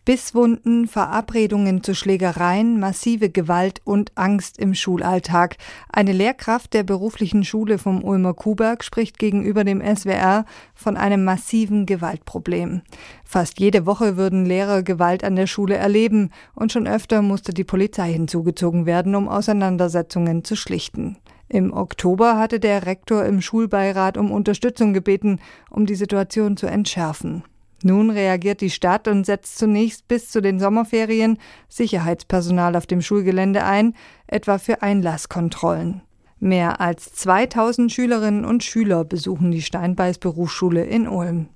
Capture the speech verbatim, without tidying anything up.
Bisswunden, Verabredungen zu Schlägereien, massive Gewalt und Angst im Schulalltag. Eine Lehrkraft der beruflichen Schule vom Ulmer Kuhberg spricht gegenüber dem S W R von einem massiven Gewaltproblem. Fast jede Woche würden Lehrer Gewalt an der Schule erleben und schon öfter musste die Polizei hinzugezogen werden, um Auseinandersetzungen zu schlichten. Im Oktober hatte der Rektor im Schulbeirat um Unterstützung gebeten, um die Situation zu entschärfen. Nun reagiert die Stadt und setzt zunächst bis zu den Sommerferien Sicherheitspersonal auf dem Schulgelände ein, etwa für Einlasskontrollen. Mehr als zweitausend Schülerinnen und Schüler besuchen die Steinbeis Berufsschule in Ulm.